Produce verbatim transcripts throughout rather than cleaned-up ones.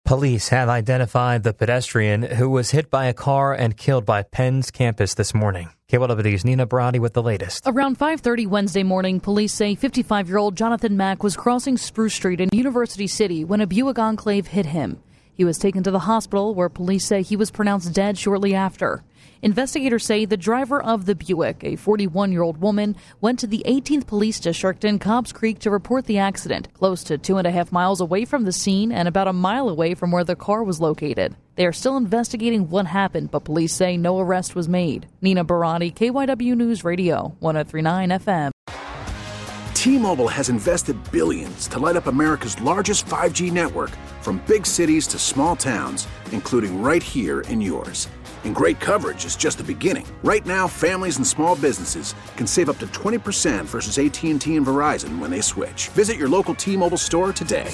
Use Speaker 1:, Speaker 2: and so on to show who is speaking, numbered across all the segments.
Speaker 1: Police have identified the pedestrian who was hit by a car and killed by Penn's campus this morning. K Y W D's Nina Barati with the latest.
Speaker 2: Around five thirty Wednesday morning, police say fifty-five-year-old Jonathan Mack was crossing Spruce Street in University City when a Buick Enclave hit him. He was taken to the hospital where police say he was pronounced dead shortly after. Investigators say the driver of the Buick, a forty-one-year-old woman, went to the eighteenth Police District in Cobbs Creek to report the accident, close to two and a half miles away from the scene and about a mile away from where the car was located. They are still investigating what happened, but police say no arrest was made. Nina Barati, K Y W News Radio, one oh three point nine F M.
Speaker 3: T-Mobile has invested billions to light up America's largest five G network, from big cities to small towns, including right here in yours. And great coverage is just the beginning. Right now, families and small businesses can save up to twenty percent versus A T and T and Verizon when they switch. Visit your local T-Mobile store today.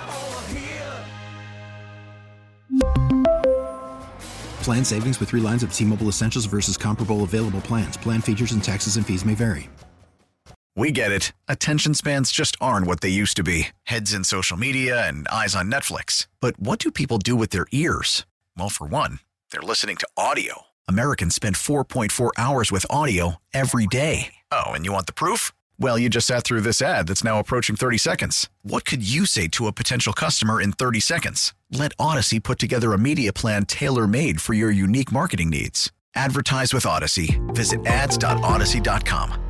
Speaker 4: Plan savings with three lines of T-Mobile Essentials versus comparable available plans. Plan features and taxes and fees may vary.
Speaker 5: We get it. Attention spans just aren't what they used to be. Heads in social media and eyes on Netflix. But what do people do with their ears? Well, for one, they're listening to audio. Americans spend four point four hours with audio every day. Oh, and you want the proof? Well, you just sat through this ad that's now approaching thirty seconds. What could you say to a potential customer in thirty seconds? Let Odyssey put together a media plan tailor-made for your unique marketing needs. Advertise with Odyssey. Visit ads dot odyssey dot com.